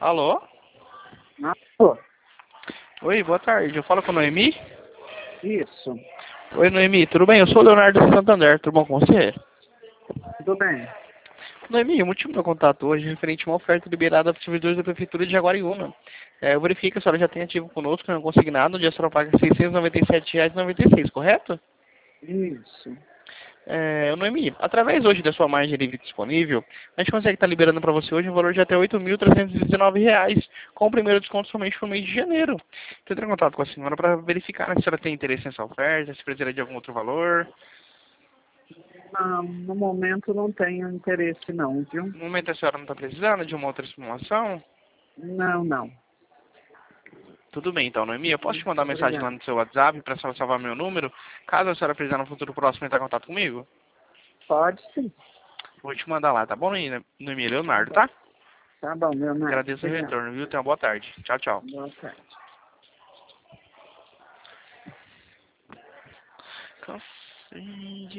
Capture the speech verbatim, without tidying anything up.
Alô? Alô? Oi, boa tarde. Eu falo com a Noemi? Isso. Oi, Noemi, tudo bem? Eu sou o Leonardo de Santander, tudo bom com você? Tudo bem. Noemi, o motivo do meu contato hoje é referente a uma oferta liberada para os servidores da Prefeitura de Jaguariúna. É, eu verifiquei que a senhora já tem ativo conosco, não consignado, onde a senhora paga seiscentos e noventa e sete reais e noventa e seis centavos, correto? Isso. É, Noemi, através hoje da sua margem livre disponível, a gente consegue estar liberando para você hoje um valor de até oito mil trezentos e dezenove reais, com o primeiro desconto somente no mês de janeiro. Estou entrando em contato com a senhora para verificar, né, se a senhora tem interesse nessa oferta, se precisaria de algum outro valor. Não, no momento não tenho interesse não, viu? No momento a senhora não está precisando de uma outra simulação? Não, não. Tudo bem então, Noemi, eu posso te Muito mandar mensagem lá obrigada. no seu WhatsApp para a senhora salvar meu número, caso a senhora precisar no futuro próximo entrar em contato comigo? Pode sim. Vou te mandar lá, tá bom, Noemi? Tá Leonardo, bom. tá? Tá bom, Leonardo. Agradeço o Obrigado. retorno, viu? Tenha uma boa tarde. Tchau, tchau. Boa tarde. Cansei de